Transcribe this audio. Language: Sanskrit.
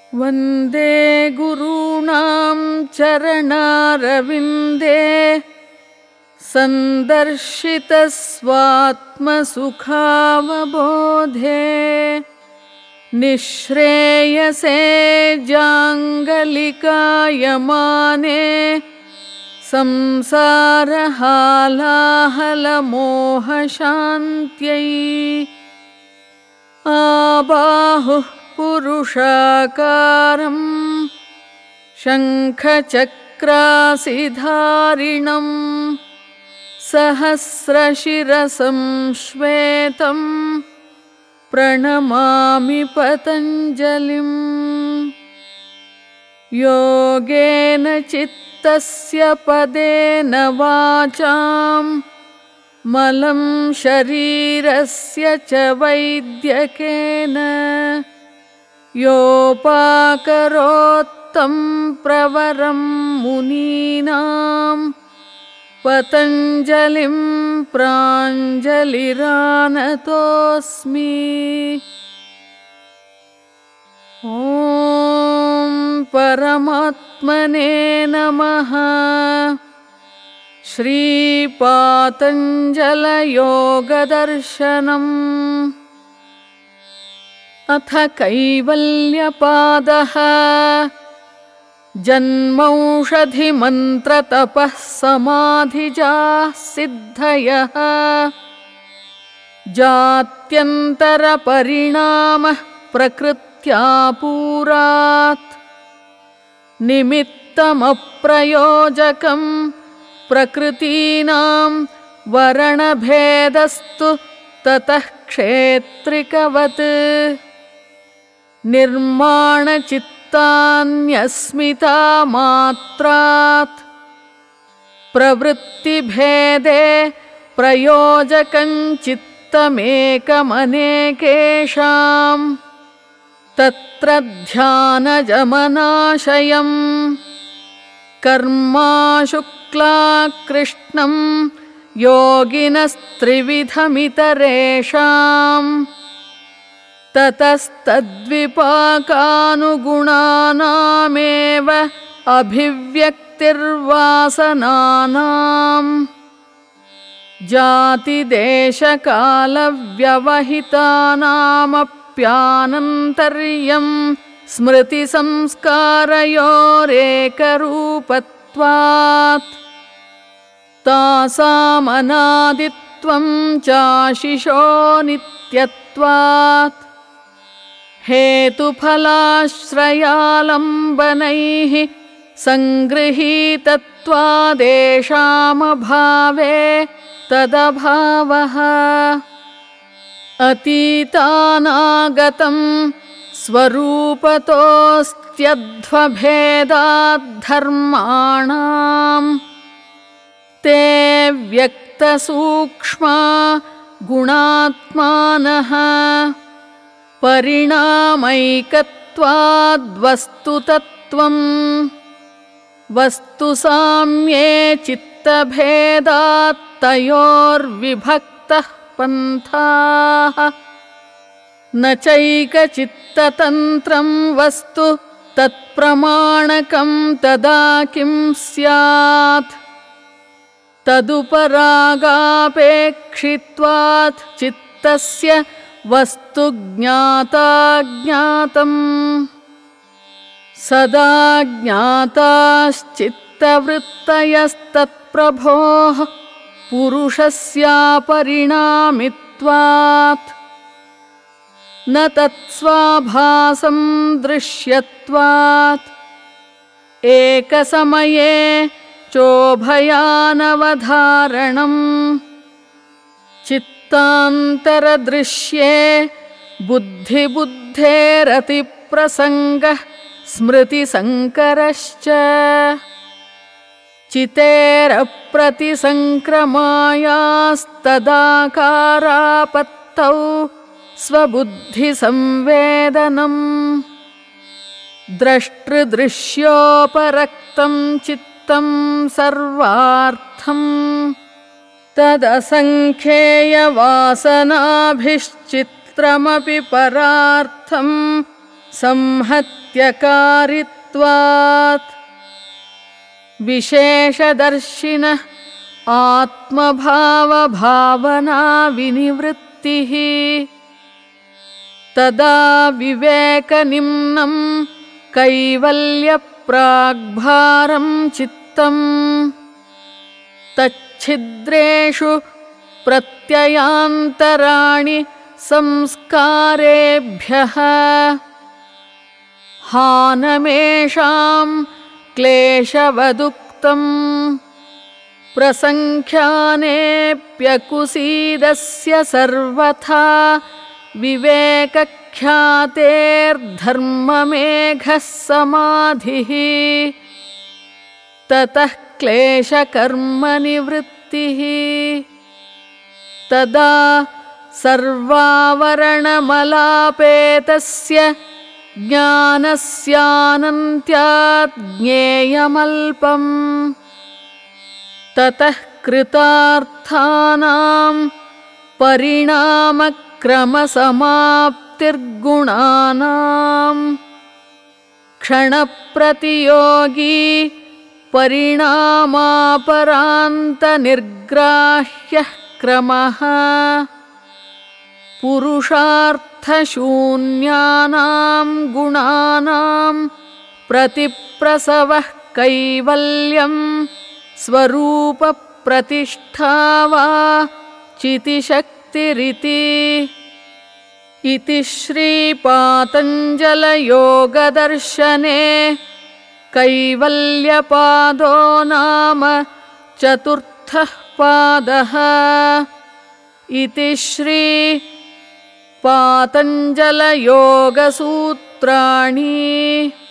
वन्दे गुरूणां चरणारविन्दे सन्दर्शितस्वात्मसुखावबोधे निःश्रेयसे जाङ्गलिकायमाने संसारहालाहलमोहशान्त्यै आबाहुः पुरुषाकारं शङ्खचक्रासिधारिणं सहस्रशिरसं श्वेतं प्रणमामि पतञ्जलिम्। योगेन चित्तस्य पदेन वाचां मलं शरीरस्य च वैद्यकेन योपाकरोत्तं प्रवरं मुनीनां पतञ्जलिं प्राञ्जलिरानतोऽस्मि। ॐ परमात्मने नमः। श्रीपातञ्जलयोगदर्शनम्। अथ कैवल्यपादः। जन्मौषधिमन्त्रतपः समाधिजाः सिद्धयः जात्यन्तरपरिणामः प्रकृत्या पुरात् निमित्तमप्रयोजकं प्रकृतीनां वरणभेदस्तु ततः क्षेत्रिकवत् निर्माणचित्तान्यस्मिता मात्रात् प्रवृत्तिभेदे प्रयोजकं चित्तमेकमनेकेषां तत्र ध्यानजमनाशयम् कर्माशुक्लाकृष्णं योगिनस्त्रिविधमितरेषाम् ततस्तद्विपाकानुगुणानामेव अभिव्यक्तिर्वासनानाम् जातिदेशकालव्यवहितानामप्यानन्तर्यं स्मृतिसंस्कारयोरेकरूपत्वात् तासामनादित्वं चाशिषो नित्यत्वात् हेतुफलाश्रयालम्बनैः सङ्गृहीतत्वादेषामभावे तदभावः अतीतानागतं स्वरूपतोऽस्त्यध्वभेदाद्धर्माणाम् ते व्यक्तसूक्ष्मा गुणात्मानः परिणामैकत्वाद्वस्तुतत्वम् वस्तुसाम्ये चित्तभेदात्तयोर्विभक्तः पन्थाः न चैकचित्ततन्त्रं वस्तु तत्प्रमाणकं तदा किं स्यात् तदुपरागापेक्षित्वात् चित्तस्य वस्तु ज्ञाताज्ञातम् सदा ज्ञाताश्चित्तवृत्तयस्तत्प्रभोः पुरुषस्यापरिणामित्वात् न तत्स्वाभासं दृश्यत्वात् एकसमये चोभयानवधारणम् चित्तान्तरदृश्ये बुद्धिबुद्धेरतिप्रसङ्गः स्मृतिसङ्करश्च चितेरप्रतिसङ्क्रमायास्तदाकारापत्तौ स्वबुद्धिसंवेदनम् द्रष्टृदृश्योपरक्तं चित्तं सर्वार्थम् तदसङ्ख्येयवासनाभिश्चित्रमपि परार्थं संहत्यकारित्वात् विशेषदर्शिनः आत्मभावभावना विनिवृत्तिः तदा विवेकनिम्नं कैवल्यप्राग्भारं चित्तम् तच्छिद्रेषु प्रत्ययान्तराणि संस्कारेभ्यः हानमेषां क्लेशवदुक्तम् प्रसङ्ख्यानेऽप्यकुसीदस्य सर्वथा विवेकख्यातेर्धर्ममेघः समाधिः ततः क्लेशकर्मनिवृत्तिः तदा सर्वावरणमलापेतस्य ज्ञानस्यानन्त्यात् ज्ञेयमल्पम् ततः कृतार्थानां परिणामक्रमसमाप्तिर्गुणानां क्षणप्रतियोगी परिणामापरान्तनिर्ग्राह्यः क्रमः पुरुषार्थशून्यानां गुणानां प्रतिप्रसवः कैवल्यं स्वरूपप्रतिष्ठा वा चितिशक्तिरिति इति श्रीपातञ्जलयोगदर्शने कैवल्यपादो नाम चतुर्थः पादः इति श्री पातञ्जलयोगसूत्राणि।